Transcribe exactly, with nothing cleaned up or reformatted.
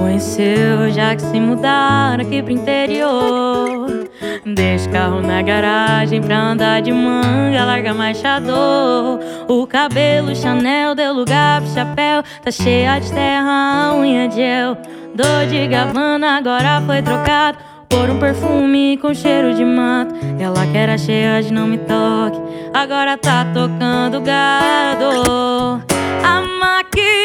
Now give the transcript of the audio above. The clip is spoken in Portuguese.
conheceu, já que se mudaram aqui pro interior. Deixa o carro na garagem pra andar de manga, larga marchador. O cabelo Chanel deu lugar pro chapéu, tá cheia de terra, a unha de gel. Dolce e Gabbana agora foi trocado por um perfume com cheiro de mato. Ela que era cheia de não me toque, agora tá tocando gado. A maquiagem